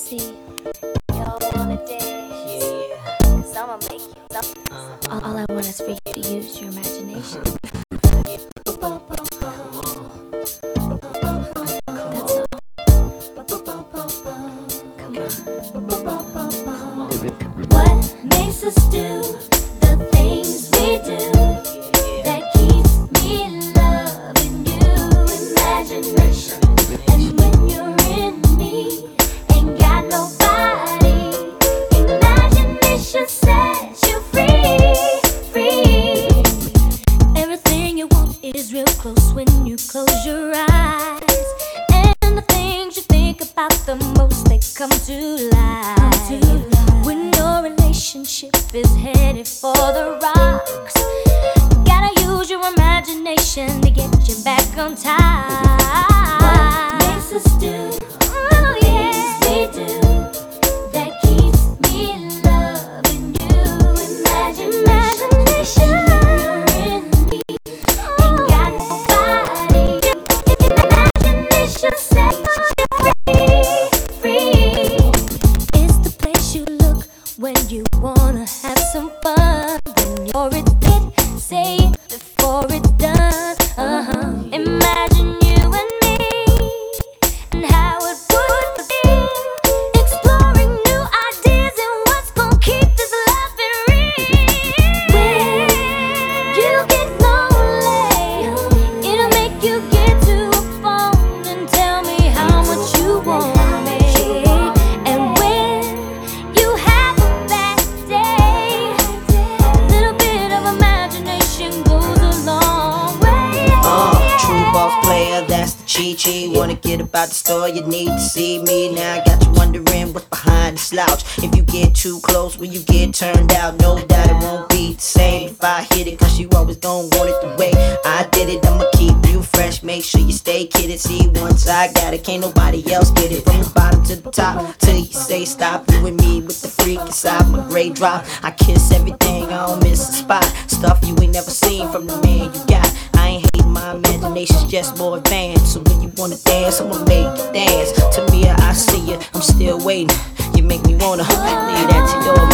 See, y'all wanna dance? Yeah. Cause I'ma make you dance. All I want is for you to use your imagination. That's all. Come on. What makes us do the things we do that keeps me loving you? Imagination. And when you're in me, ain't got nobody. Imagination sets you free, free. Everything you want is real close when you close your eyes. And the things you think about the most, they come to life. When your relationship is headed for the rocks, you gotta use your imagination to get you back on time. What makes us do the things we do that keeps me loving you? Imagination. Ain't got nobody. Imagination sets you free, free. It's the place you look when you wanna have some fun. When you're it, say it before it's done. Imagine you and me and how it would be, exploring new ideas and what's gonna keep this love real. When you get lonely, it'll make you get to a phone and tell me how much you want me. And when you have a bad day, a little bit of imagination goes a long way. True boss player, that's the cheat sheet. Wanna get about the store, you need to see me. Now I got you wondering what's behind the slouch. If you get too close, will you get turned out? No doubt it won't be the same if I hit it, cause you always gon' want it the way I did it. I'ma keep you fresh, make sure you stay kidded. See, once I got it, can't nobody else get it. From the bottom to the top, till you say stop. You and me with the freak inside my gray drop. I kiss everything, I don't miss a spot. Stuff you ain't never seen from the man you got. I ain't hating, my imagination's just more advanced. So when you wanna dance, I'ma make you dance. To me, I see you, I'm still waiting. You make me wanna leave that to your